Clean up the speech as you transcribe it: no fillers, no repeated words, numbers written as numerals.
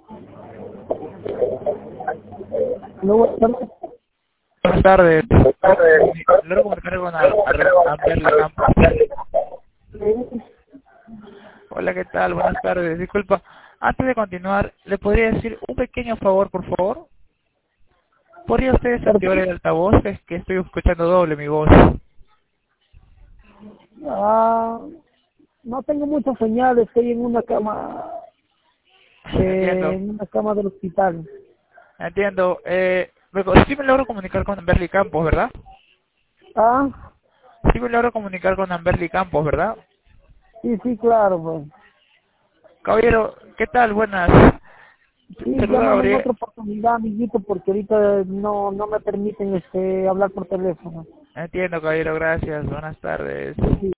No, buenas tardes. Buenas tardes. Logro comunicar con Amberly Campos. Hola, ¿qué tal? Buenas tardes. Disculpa, antes de continuar, ¿le podría decir un pequeño favor, por favor? ¿Podría usted desactivar el altavoz? Es que estoy escuchando doble mi voz. No tengo mucha señal, estoy en una cama, Entiendo. en una cama del hospital. Entiendo. Sí me logro comunicar con Amberly Campos, ¿verdad? Ah, Sí me logro comunicar con Amberly Campos, ¿verdad? sí, claro, pues. Caballero, ¿qué tal? Buenas. Sí, Saluda llámame en Gabriel. otra oportunidad, amiguito, porque ahorita no me permiten hablar por teléfono. Entiendo, caballero, gracias. Buenas tardes. Sí.